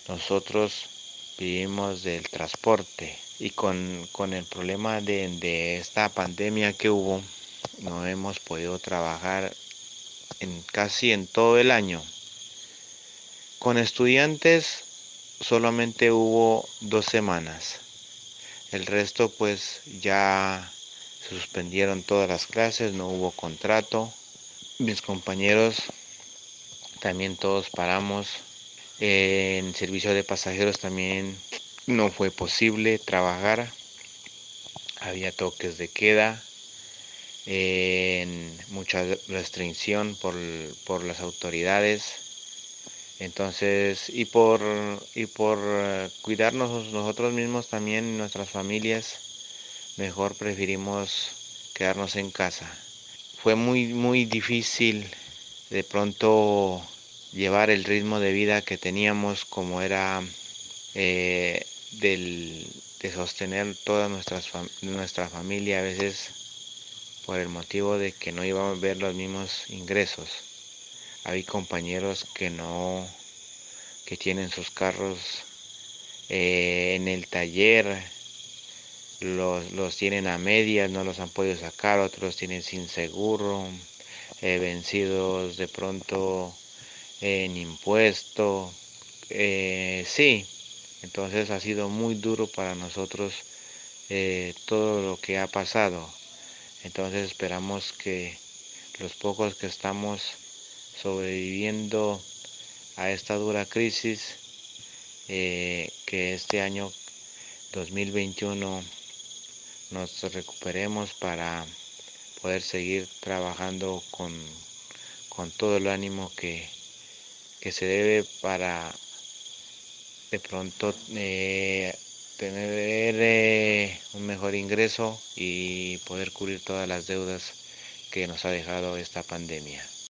nosotros vivimos del transporte y con el problema de esta pandemia que hubo, no hemos podido trabajar casi en todo el año. Con estudiantes solamente hubo 2 semanas. El resto pues ya se suspendieron todas las clases, no hubo contrato. Mis compañeros también todos paramos. En servicio de pasajeros también no fue posible trabajar. Había toques de queda, mucha restricción por las autoridades. Entonces, y por cuidarnos nosotros mismos también, nuestras familias, mejor preferimos quedarnos en casa. Fue muy difícil de pronto llevar el ritmo de vida que teníamos, como era eh, de sostener toda nuestra familia, a veces por el motivo de que no íbamos a ver los mismos ingresos. Hay compañeros que tienen sus carros en el taller, los tienen a medias, no los han podido sacar, otros tienen sin seguro, vencidos de pronto en impuesto. Sí, entonces ha sido muy duro para nosotros todo lo que ha pasado. Entonces esperamos que los pocos que estamos sobreviviendo a esta dura crisis, que este año 2021 nos recuperemos para poder seguir trabajando con todo el ánimo que se debe para de pronto tener un mejor ingreso y poder cubrir todas las deudas que nos ha dejado esta pandemia.